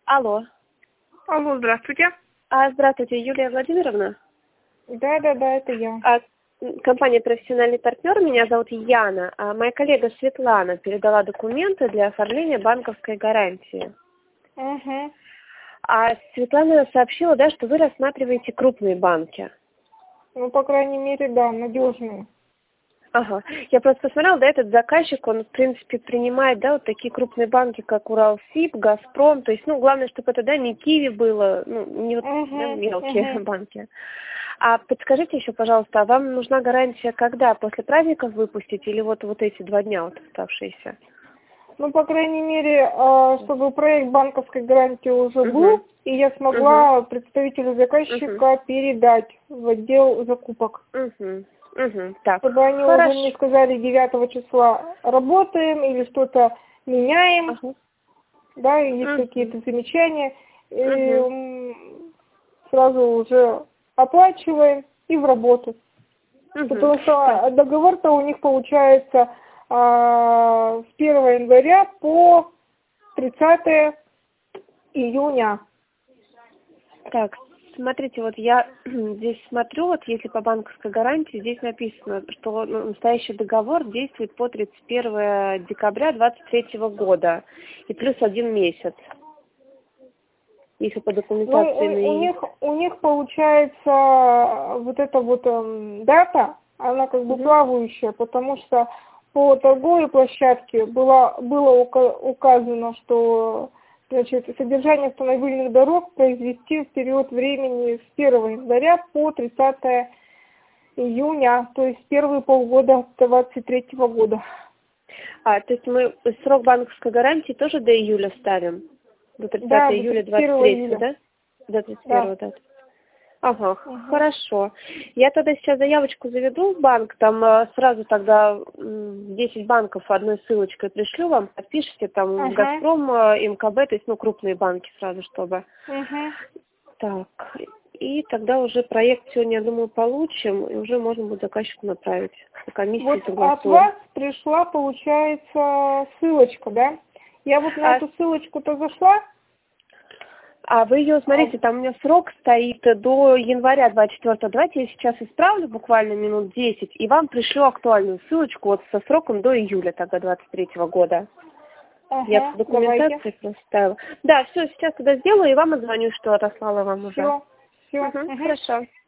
Алло. Алло, здравствуйте. Здравствуйте, Юлия Владимировна. Да, это я. Компания «Профессиональный партнер». Меня зовут Яна. Моя коллега Светлана передала документы для оформления банковской гарантии. Угу. Светлана сообщила, да, что вы рассматриваете крупные банки. Ну, по крайней мере, да, надежные. Ага. Я просто посмотрела, да, этот заказчик, он, в принципе, принимает, да, вот такие крупные банки, как Уралсиб, Газпром. То есть, главное, чтобы это, да, не Киви было, не вот да, мелкие банки. Подскажите еще, пожалуйста, а вам нужна гарантия когда? После праздников выпустить или вот эти 2 дня вот оставшиеся? Ну, по крайней мере, чтобы проект банковской гарантии уже был, и я смогла представителю заказчика передать в отдел закупок. Так, чтобы они уже мне сказали 9 числа работаем или что-то меняем, да, есть какие-то замечания, и сразу уже оплачиваем и в работу. Потому что договор-то у них получается с 1 января по 30 июня. Так, смотрите, вот я здесь смотрю, вот если по банковской гарантии, здесь написано, что настоящий договор действует по 31 декабря 2023 года и плюс 1 месяц. Если по документации... У них получается вот эта вот дата, она как бы плавающая, потому что по торговой площадке было указано, что значит, содержание автомобильных дорог произвести в период времени с 1 января по 30 июня, то есть первые полгода 2023 года. То есть мы срок банковской гарантии тоже до июля ставим? До 30 июля 23, да? До 31, да. Ага, хорошо. Я тогда сейчас заявочку заведу в банк, там сразу тогда 10 банков одной ссылочкой пришлю вам, подпишите, там Газпром, МКБ, то есть, крупные банки сразу, чтобы. Так, и тогда уже проект сегодня, я думаю, получим, и уже можно будет заказчику направить. Комиссии согласуем. От вас пришла, получается, ссылочка, да? Я вот на эту ссылочку-то зашла. Вы ее, смотрите, там у меня срок стоит до января 24. Давайте я сейчас исправлю буквально минут 10, и вам пришлю актуальную ссылочку вот со сроком до июля тогда 23 года. Я документацию просто ставила. Да, все, сейчас тогда сделаю, и вам отзвоню, что отослала вам уже. Все. Хорошо.